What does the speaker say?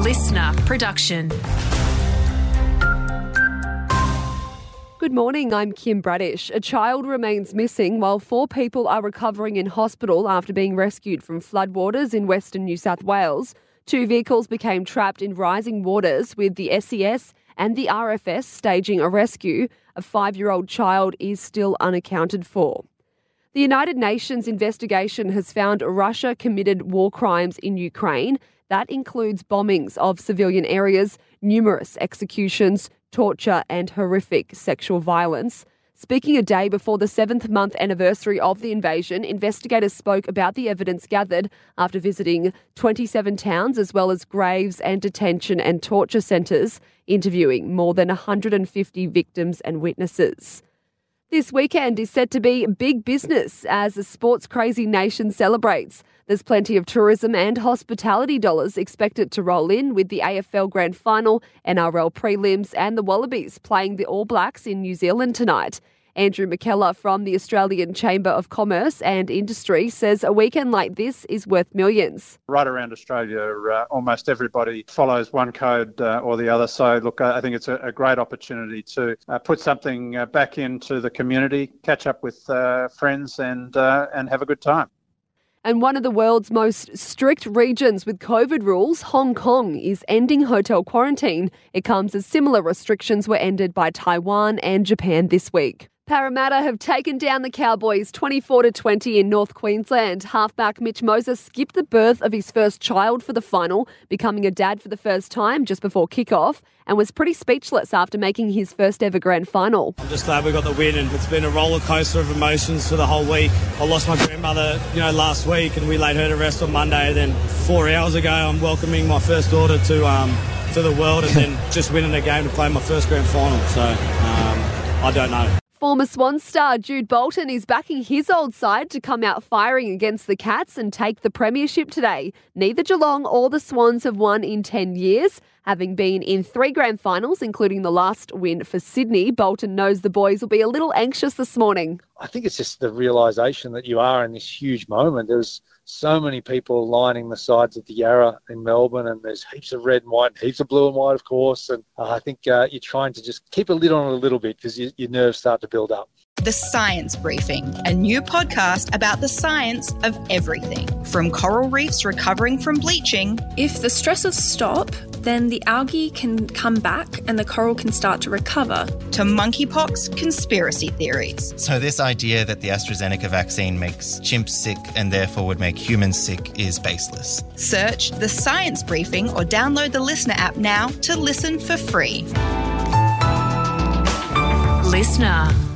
listener production. Good morning, I'm Kim Bradish. A child remains missing while 4 people are recovering in hospital after being rescued from floodwaters in Western New South Wales. 2 vehicles became trapped in rising waters with the SES and the RFS staging a rescue. A 5-year-old child is still unaccounted for. The United Nations investigation has found Russia committed war crimes in Ukraine. That includes bombings of civilian areas, numerous executions, torture and horrific sexual violence. Speaking a day before the 7th-month anniversary of the invasion, investigators spoke about the evidence gathered after visiting 27 towns as well as graves and detention and torture centres, interviewing more than 150 victims and witnesses. This weekend is set to be big business as the sports-crazy nation celebrates. There's plenty of tourism and hospitality dollars expected to roll in with the AFL Grand Final, NRL prelims and the Wallabies playing the All Blacks in New Zealand tonight. Andrew McKellar from the Australian Chamber of Commerce and Industry says a weekend like this is worth millions. Right around Australia, almost everybody follows one code or the other. So, look, I think it's a great opportunity to put something back into the community, catch up with friends and have a good time. And one of the world's most strict regions with COVID rules, Hong Kong, is ending hotel quarantine. It comes as similar restrictions were ended by Taiwan and Japan this week. Parramatta have taken down the Cowboys 24-20 in North Queensland. Halfback Mitch Moses skipped the birth of his first child for the final, becoming a dad for the first time just before kickoff, and was pretty speechless after making his first ever grand final. I'm just glad we got the win, and it's been a roller coaster of emotions for the whole week. I lost my grandmother, last week, and we laid her to rest on Monday. Then 4 hours ago, I'm welcoming my first daughter to the world, and then just winning a game to play my first grand final. So I don't know. Former Swans star Jude Bolton is backing his old side to come out firing against the Cats and take the premiership today. Neither Geelong or the Swans have won in 10 years. Having been in 3 grand finals, including the last win for Sydney, Bolton knows the boys will be a little anxious this morning. I think it's just the realisation that you are in this huge moment. There's so many people lining the sides of the Yarra in Melbourne, and there's heaps of red and white, heaps of blue and white, of course. And I think you're trying to just keep a lid on it a little bit because your nerves start to build up. The Science Briefing, a new podcast about the science of everything. From coral reefs recovering from bleaching. If the stresses stop, then the algae can come back and the coral can start to recover. To monkeypox conspiracy theories. So this idea that the AstraZeneca vaccine makes chimps sick and therefore would make humans sick is baseless. Search The Science Briefing or download the Listener app now to listen for free. Listener.